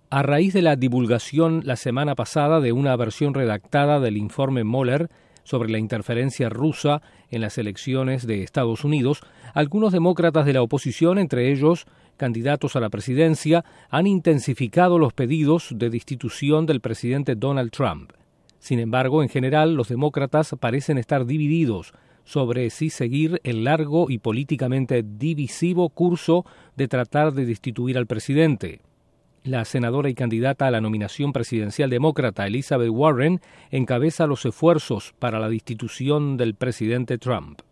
A raíz de la divulgación la semana pasada de una versión redactada del informe Mueller sobre la interferencia rusa en las elecciones de Estados Unidos, algunos demócratas de la oposición, entre ellos candidatos a la presidencia, han intensificado los pedidos de destitución del presidente Donald Trump. Sin embargo, en general, los demócratas parecen estar divididos sobre si seguir el largo y políticamente divisivo curso de tratar de destituir al presidente. La senadora y candidata a la nominación presidencial demócrata Elizabeth Warren encabeza los esfuerzos para la destitución del presidente Trump.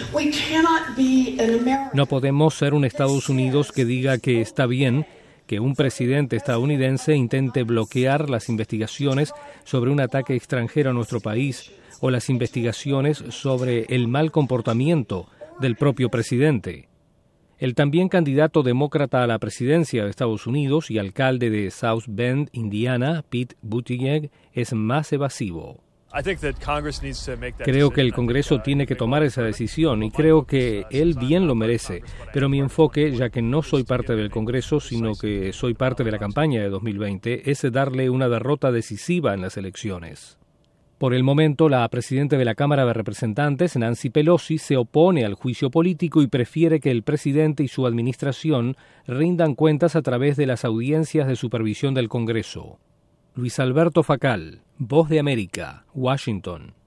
No podemos ser un Estados Unidos que diga que está bien que un presidente estadounidense intente bloquear las investigaciones sobre un ataque extranjero a nuestro país o las investigaciones sobre el mal comportamiento del propio presidente. El también candidato demócrata a la presidencia de Estados Unidos y alcalde de South Bend, Indiana, Pete Buttigieg, es más evasivo. Creo que el Congreso tiene que tomar esa decisión y creo que él bien lo merece, pero mi enfoque, ya que no soy parte del Congreso, sino que soy parte de la campaña de 2020, es darle una derrota decisiva en las elecciones. Por el momento, la presidenta de la Cámara de Representantes, Nancy Pelosi, se opone al juicio político y prefiere que el presidente y su administración rindan cuentas a través de las audiencias de supervisión del Congreso. Luis Alberto Facal, Voz de América, Washington.